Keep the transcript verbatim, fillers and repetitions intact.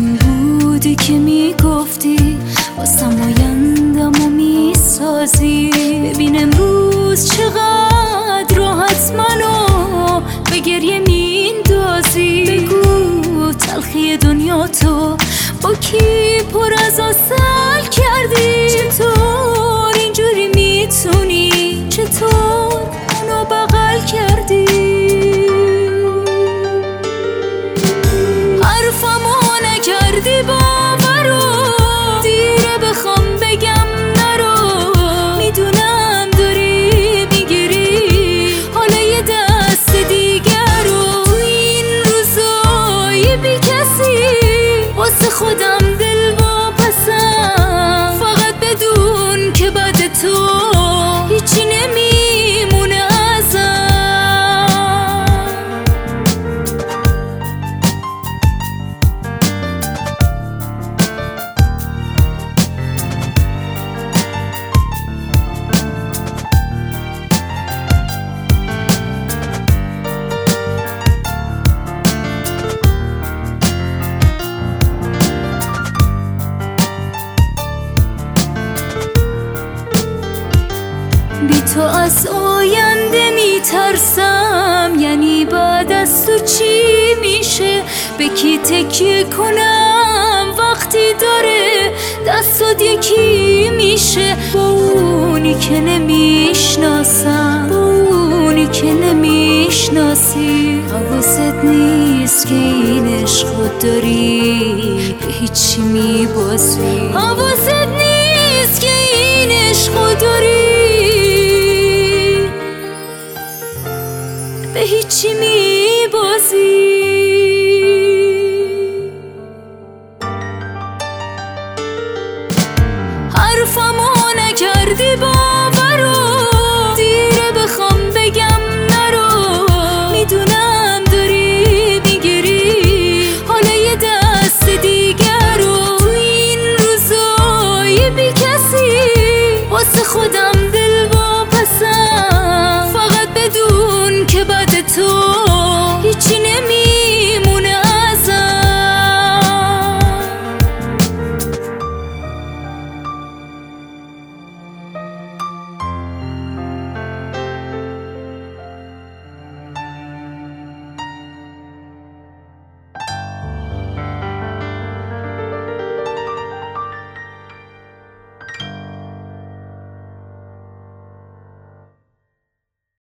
این بودی که میگفتی واسم آیندمو میسازی. ببین امروز چقدر راحت منو به گریه میندازی. بگو تلخی دنیا تو با کی پر از آسل کردی؟ چطور اینجوری میتونی؟ چطور اونو بغل کردی؟ حرفمو نکردی باورو، دیره بخوام بگم نرو. میدونم داری میگیری حالا یه دست دیگر رو. تو این روزای بی کسی واسه خودم دل واپسم. فقط بدون که بعد تو هیچی نمیمونه ازم. بی تو از آینده میترسم، یعنی بعد از تو چی میشه؟ به کی تکیه کنم وقتی داره دستات یکی میشه؟ با اونی که نمیشناسم، با اونی که نمیشناسی. حواست نیست که این عشقو داری به هیچی میبازی. حواست نیست که این عشقو داری به هیچی میبازی. حرفمو نکردی با